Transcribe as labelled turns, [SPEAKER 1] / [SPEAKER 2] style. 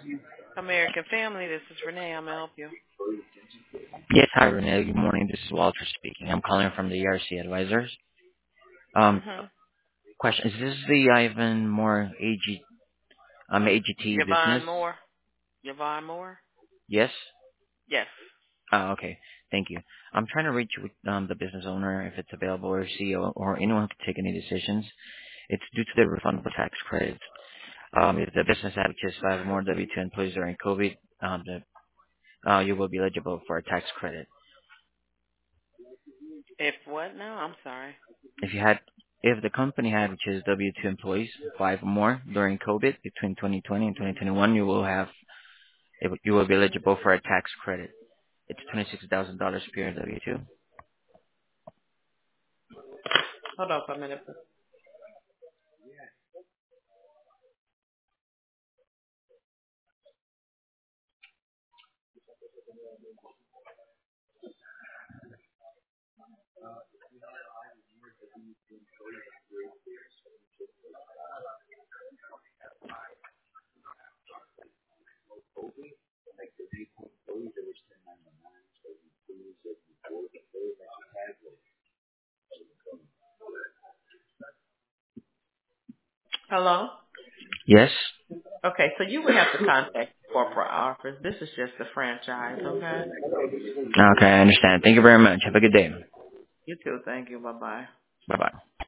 [SPEAKER 1] American Family, this is Renee. I'm going to help you.
[SPEAKER 2] Yes, hi Renee. Good morning. This is Walter speaking. I'm calling from the ERC Advisors. Um,
[SPEAKER 1] Mm-hmm.
[SPEAKER 2] Question: Is this the Ivan Moore AGT business?
[SPEAKER 1] Yvonne Moore. Yvonne Moore?
[SPEAKER 2] Yes.
[SPEAKER 1] Yes.
[SPEAKER 2] Okay. Thank you. I'm trying to reach the business owner if it's available, or CEO, or anyone who can take any decisions. It's due to the refundable tax credits. If the business had just 5 more W-2 employees during COVID, you will be eligible for a tax credit.
[SPEAKER 1] If what now? I'm sorry.
[SPEAKER 2] If you had, if the company had, which is W-2 employees, 5 or more during COVID between 2020 and 2021, you will be eligible for a tax credit. It's $26,000 per year W-2.
[SPEAKER 1] Hold on for a minute. Hello?
[SPEAKER 2] Yes.
[SPEAKER 1] Okay, so you would have to contact the corporate office. This is just a franchise, okay?
[SPEAKER 2] Okay, I understand. Thank you very much. Have a good day.
[SPEAKER 1] You too. Thank you. Bye-bye.
[SPEAKER 2] Bye bye.